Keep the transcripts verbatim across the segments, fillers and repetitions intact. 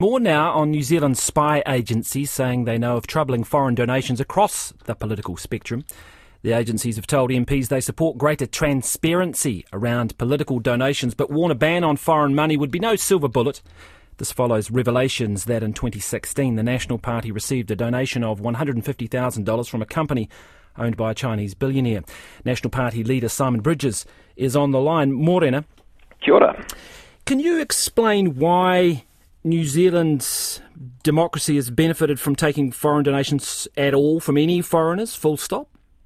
More now on New Zealand's spy agencies saying they know of troubling foreign donations across the political spectrum. The agencies have told M Ps they support greater transparency around political donations, but warn a ban on foreign money would be no silver bullet. This follows revelations that in twenty sixteen the National Party received a donation of one hundred fifty thousand dollars from a company owned by a Chinese billionaire. National Party leader Simon Bridges is on the line. Morena. Kia ora. Can you explain why New Zealand's democracy has benefited from taking foreign donations at all from any foreigners, full stop?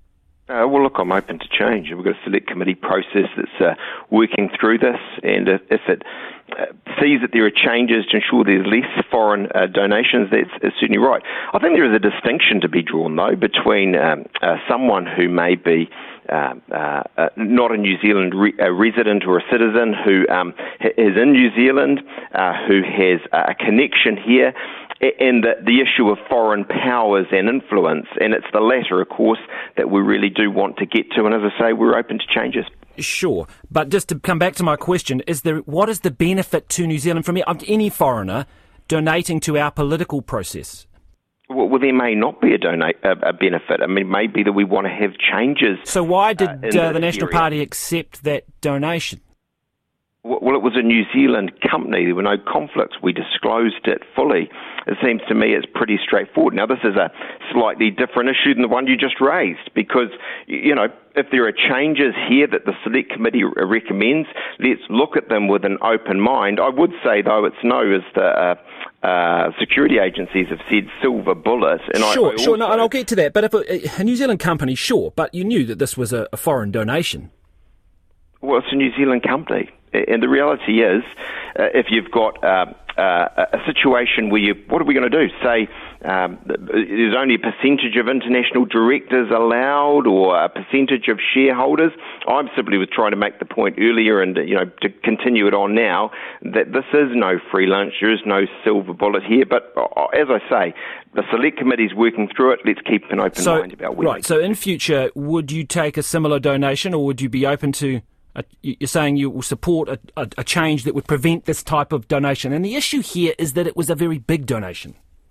Uh, well, look, I'm open to change. We've got a select committee process that's uh, working through this, and if, if it uh, sees that there are changes to ensure there's less foreign uh, donations, that's, that's certainly right. I think there is a distinction to be drawn, though, between um, uh, someone who may be Uh, uh, uh, not a New Zealand re- a resident or a citizen who um, is in New Zealand, uh, who has a connection here, and the, the issue of foreign powers and influence. And it's the latter, of course, that we really do want to get to. And as I say, we're open to changes. Sure. But just to come back to my question, is there what is the benefit to New Zealand from any foreigner donating to our political process? Well, well, there may not be a, donate, a, a benefit. I mean, it may be that we want to have changes. So why did uh, uh, the National area. Party accept that donation? Well, it was a New Zealand company. There were no conflicts. We disclosed it fully. It seems to me it's pretty straightforward. Now, this is a slightly different issue than the one you just raised because, you know, if there are changes here that the Select Committee recommends, let's look at them with an open mind. I would say, though, it's no, as the uh, uh, security agencies have said, silver bullet. And sure, I, I sure, also... no, and I'll get to that. But if a, a New Zealand company, sure, but you knew that this was a, a foreign donation. Well, it's a New Zealand company. And the reality is, uh, if you've got uh, uh, a situation where you, what are we going to do? Say um, there's only a percentage of international directors allowed, or a percentage of shareholders. I'm simply was trying to make the point earlier, and you know, to continue it on now, that this is no free lunch. There is no silver bullet here. But uh, as I say, the Select Committee is working through it. Let's keep an open so, mind about where. Right. So, in future, would you take a similar donation, or would you be open to? Uh, you're saying you will support a, a, a change that would prevent this type of donation. And the issue here is that it was a very big donation.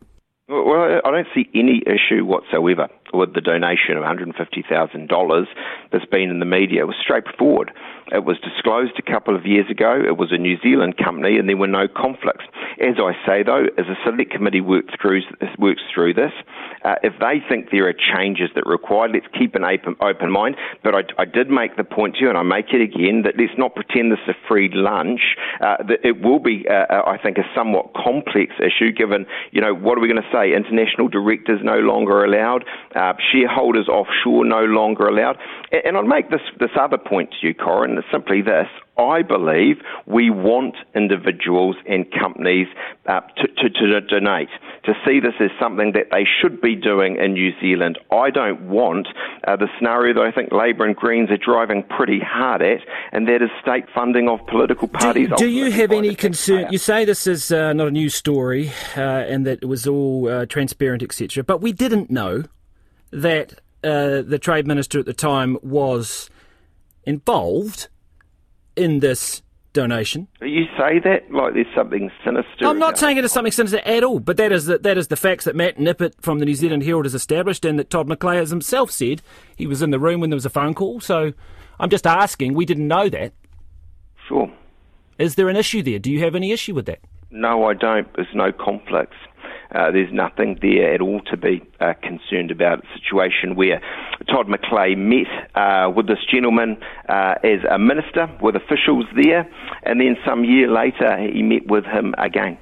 Well, I don't see any issue whatsoever with the donation of one hundred fifty thousand dollars that's been in the media. It was straightforward. It was disclosed a couple of years ago. It was a New Zealand company, and there were no conflicts. As I say, though, as a select committee works through, works through this, uh, if they think there are changes that are required, let's keep an open, open mind. But I, I did make the point to you, and I make it again, that let's not pretend this is a free lunch. Uh, that it will be, uh, I think, a somewhat complex issue, given, you know, what are we going to say? International directors no longer allowed, uh, shareholders offshore no longer allowed. And, and I'll make this, this other point to you, Corin, it's simply this. I believe we want individuals and companies uh, to, to, to donate, to see this as something that they should be doing in New Zealand. I don't want uh, the scenario that I think Labour and Greens are driving pretty hard at, and that is state funding of political parties. Do, do you have any concern? You say this is uh, not a news story uh, and that it was all uh, transparent, et cetera, but we didn't know that uh, the Trade Minister at the time was involved in this donation. You say that like there's something sinister. I'm not saying it is something sinister at all, but that is the, that is the facts that Matt Nippert from the New Zealand Herald has established, and that Todd McClay has himself said he was in the room when there was a phone call. So I'm just asking, we didn't know that. Sure. Is there an issue there? Do you have any issue with that? No, I don't. There's no conflicts. Uh, there's nothing there at all to be uh, concerned about. A situation where Todd McClay met uh, with this gentleman uh, as a minister with officials there, and then some year later he met with him again.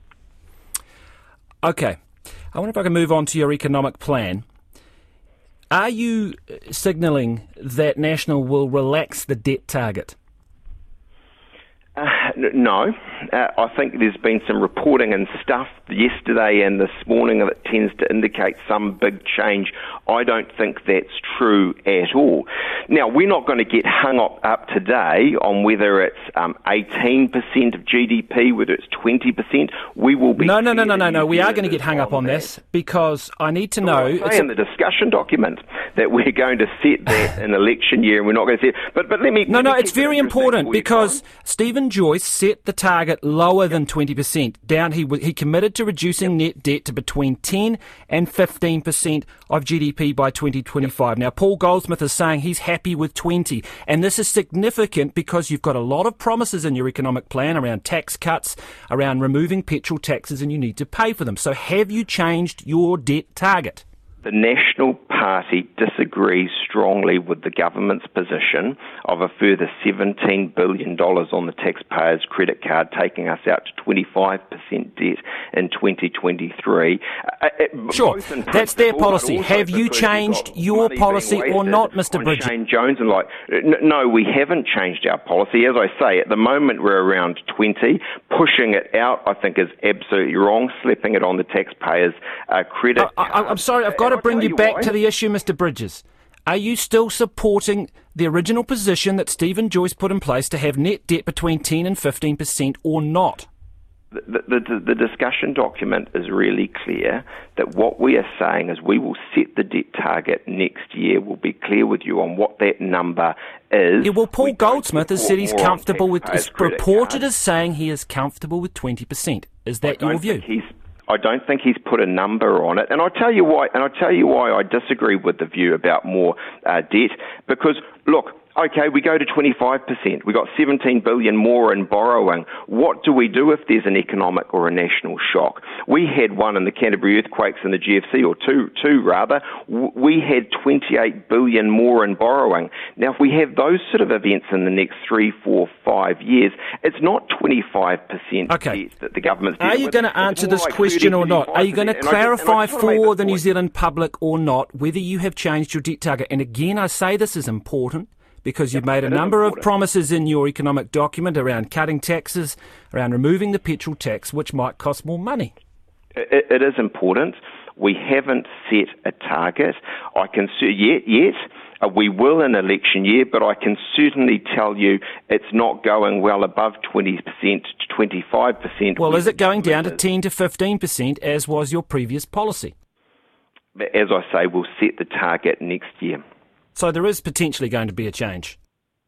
Okay. I wonder if I can move on to your economic plan. Are you signalling that National will relax the debt target? Uh, no. Uh, I think there's been some reporting and stuff yesterday and this morning that tends to indicate some big change. I don't think that's true at all. Now, we're not going to get hung up, up today on whether it's um, eighteen percent of G D P, whether it's twenty percent. We will be... No, no, no, no, no, no. We are going to get hung up on this because I need to know... Well, I say in the discussion document that we're going to set that in election year and we're not going to set. But but let me. No, let no, me it's very important because time. Stephen Joyce set the target lower than twenty percent. Down, he he committed to reducing yep. net debt to between ten and fifteen percent of G D P by twenty twenty-five. Yep. Now, Paul Goldsmith is saying he's happy with twenty, and this is significant because you've got a lot of promises in your economic plan around tax cuts, around removing petrol taxes, and you need to pay for them. So, have you changed your debt target? The National Party disagrees strongly with the government's position of a further seventeen billion dollars on the taxpayer's credit card, taking us out to twenty-five percent debt in twenty twenty-three. Uh, sure, that's their policy. Have you changed your policy or not, Mister Bridges? Shane Jones and like, no, we haven't changed our policy. As I say, at the moment we're around twenty. Pushing it out, I think, is absolutely wrong. Slapping it on the taxpayer's uh, credit I, I, card. I'm sorry, I've got to bring you back to the issue, Mister Bridges. Are you still supporting the original position that Stephen Joyce put in place to have net debt between ten and fifteen percent or not? The, the, the discussion document is really clear that what we are saying is we will set the debt target next year. We'll be clear with you on what that number is. Yeah, well, Paul we Goldsmith has said he's comfortable with, is reported card. as saying he is comfortable with twenty percent. Is that your view? He's I don't think he's put a number on it, and I'll tell you why. And I'll tell you why I disagree with the view about more uh, debt. Because look, okay, we go to twenty-five percent. We got seventeen billion more in borrowing. What do we do if there's an economic or a national shock? We had one in the Canterbury earthquakes and the G F C, or two, two rather. We had twenty-eight billion more in borrowing. Now, if we have those sort of events in the next three, four, five years, it's not twenty-five percent okay. debt that the government's Are you going to answer this like question or not? Are you going to clarify for the New Zealand public or not whether you have changed your debt target? And again, I say this is important, because you've made a number of promises in your economic document around cutting taxes, around removing the petrol tax, which might cost more money. It, it is important. We haven't set a target. I can say yet, yet uh, we will in election year, but I can certainly tell you it's not going well above twenty percent to twenty-five percent. Well, is it going down to ten to fifteen percent, as was your previous policy? As I say, we'll set the target next year. So there is potentially going to be a change.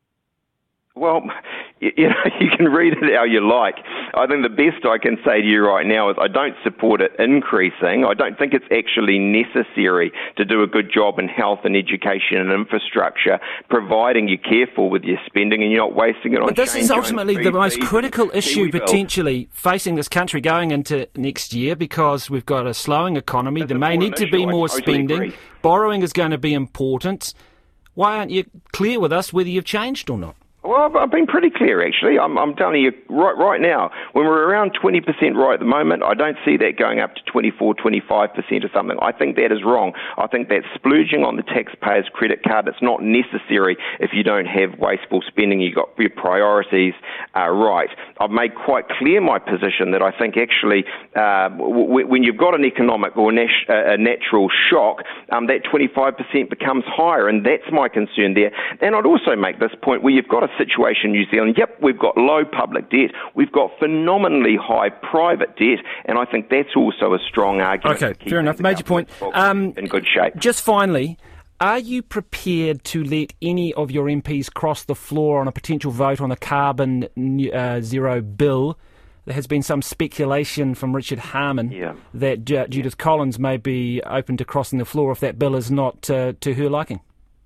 Well, you, you know, you can read it how you like. I think the best I can say to you right now is I don't support it increasing. I don't think it's actually necessary to do a good job in health and education and infrastructure, providing you're careful with your spending and you're not wasting it on. But this is ultimately the most critical issue Kiwi potentially facing this country going into next year, because we've got a slowing economy. There may need to be more spending. Borrowing is going to be important. Why aren't you clear with us whether you've changed or not? Well, I've been pretty clear, actually. I'm, I'm telling you right right now, when we're around twenty percent right at the moment, I don't see that going up to twenty-four, twenty-five percent or something. I think that is wrong. I think that's splurging on the taxpayer's credit card. It's not necessary if you don't have wasteful spending. You've got your priorities uh, right. I've made quite clear my position that I think actually uh, w- when you've got an economic or nat- uh, a natural shock, um, that twenty-five percent becomes higher, and that's my concern there. And I'd also make this point where you've got a situation in New Zealand, yep, we've got low public debt, we've got phenomenally high private debt, and I think that's also a strong argument. Okay, fair enough. Major point. Um, in good shape. Just finally, are you prepared to let any of your M Ps cross the floor on a potential vote on a carbon uh, zero bill? There has been some speculation from Richard Harman yeah. that J- Judith yeah. Collins may be open to crossing the floor if that bill is not uh, to her liking.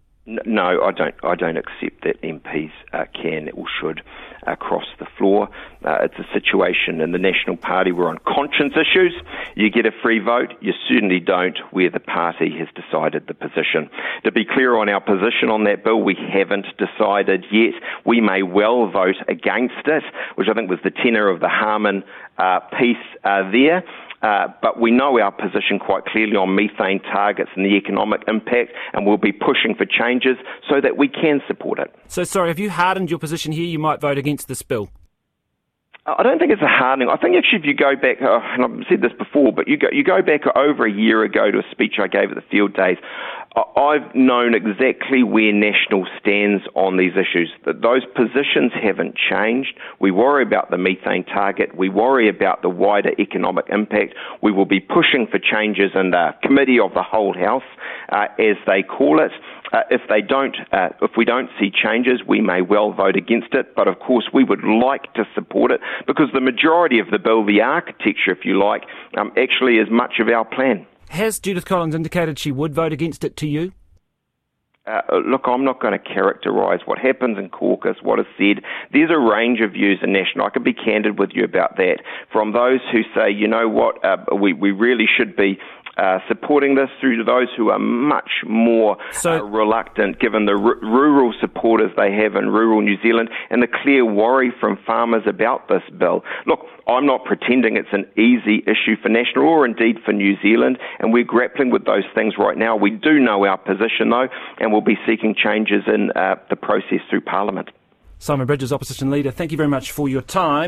No, I don't. I don't accept that M Ps uh, can or should uh, cross the floor. Uh, it's a situation in the National Party where on conscience issues you get a free vote. You certainly don't where the party has decided the position. To be clear on our position on that bill, we haven't decided yet. We may well vote against it, which I think was the tenor of the Harman uh, piece uh, there. Uh, but we know our position quite clearly on methane targets and the economic impact, and we'll be pushing for changes so that we can support it. So, sorry, have you hardened your position here? You might vote against this bill. I don't think it's a hardening. I think actually if you go back, uh, and I've said this before, but you go you go back over a year ago to a speech I gave at the Field Days, I've known exactly where National stands on these issues. That those positions haven't changed. We worry about the methane target. We worry about the wider economic impact. We will be pushing for changes in the Committee of the Whole House, uh, as they call it. Uh, if they don't, uh, if we don't see changes, we may well vote against it. But of course, we would like to support it because the majority of the bill, the architecture, if you like, um, actually is much of our plan. Has Judith Collins indicated she would vote against it to you? Uh, look, I'm not going to characterise what happens in caucus, what is said. There's a range of views in National. I can be candid with you about that. From those who say, you know what, uh, we, we really should be Uh, supporting this, through to those who are much more so, uh, reluctant, given the r- rural supporters they have in rural New Zealand and the clear worry from farmers about this bill. Look, I'm not pretending it's an easy issue for National or indeed for New Zealand, and we're grappling with those things right now. We do know our position, though, and we'll be seeking changes in uh, the process through Parliament. Simon Bridges, Opposition Leader, thank you very much for your time.